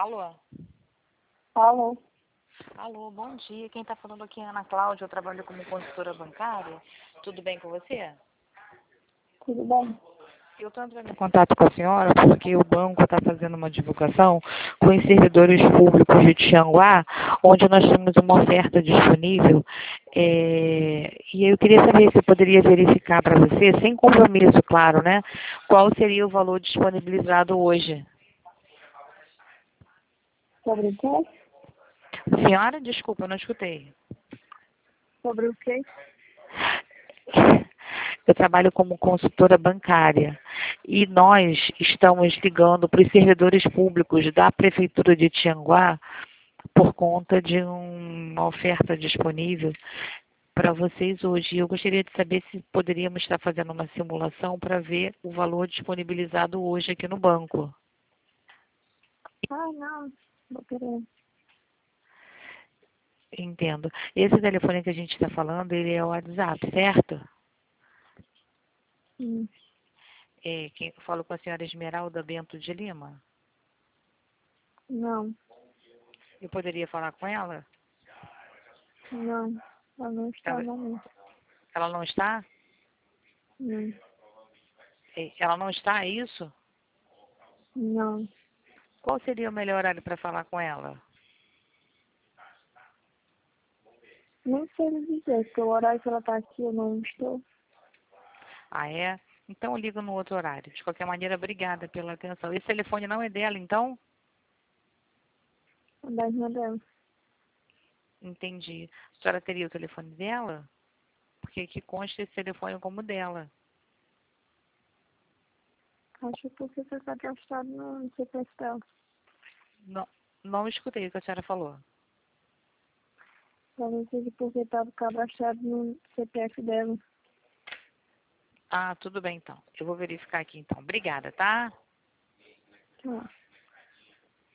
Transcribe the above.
Alô? Alô, Alô, bom dia. Quem está falando aqui é a Ana Cláudia. Eu trabalho como consultora bancária. Tudo bem com você? tudo bem? Eu estou entrando em contato com a senhora porque o banco está fazendo uma divulgação com os servidores públicos de Tianguá, onde nós temos uma oferta disponível. E eu queria saber se eu poderia verificar para você, sem compromisso, claro, né? Qual seria o valor disponibilizado hoje? Sobre o quê? Senhora, desculpa, eu não escutei. Sobre o quê? Eu trabalho como consultora bancária e nós estamos ligando para os servidores públicos da Prefeitura de Tianguá por conta de uma oferta disponível para vocês hoje. Eu gostaria de saber se poderíamos estar fazendo uma simulação para ver o valor disponibilizado hoje aqui no banco. Não, vou querer. Entendo. Esse telefone que a gente está falando, ele é o WhatsApp, certo? Hum, Quem eu falo com a senhora Esmeralda Bento de Lima. Não, Eu poderia falar com ela? não, ela não está Ela, no momento. ela não está? Não, Ela não está, é isso? não, Qual seria o melhor horário para falar com ela? nem sei lhe dizer, porque o horário que ela está aqui eu não estou. Ah, é? Então eu ligo no outro horário. De qualquer maneira, obrigada pela atenção. Esse telefone não é dela, então? A da irmã dela. Entendi. A senhora teria o telefone dela? Porque aqui consta esse telefone como dela. Acho que você foi cadastrado no CPF dela. Não, não escutei o que a senhora falou. Talvez seja porque estava cadastrado no CPF dela. Ah, tudo bem então. Eu vou verificar aqui então. Obrigada, tá? Tá.